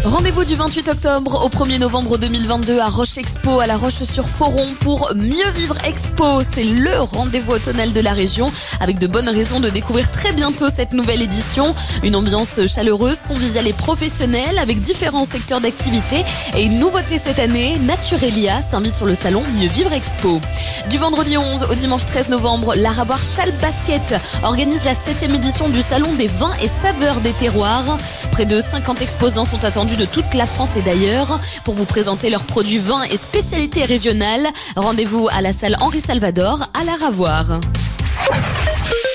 Rendez-vous du 28 octobre au 1er novembre 2022 à Roche Expo à La Roche-sur-Foron pour Mieux Vivre Expo. C'est le rendez-vous automnal de la région avec de bonnes raisons de découvrir très bientôt cette nouvelle édition. Une ambiance chaleureuse, conviviale et professionnelle avec différents secteurs d'activité. Et une nouveauté cette année, Naturelia s'invite sur le salon Mieux Vivre Expo. Du vendredi 11 au dimanche 13 novembre, Laraboire Châle Basket organise la 7e édition du salon des vins et saveurs des terroirs. Près de 50 exposants sont attendus de toute la France et d'ailleurs pour vous présenter leurs produits vins et spécialités régionales. Rendez-vous à la salle Henri Salvador à Laraboire.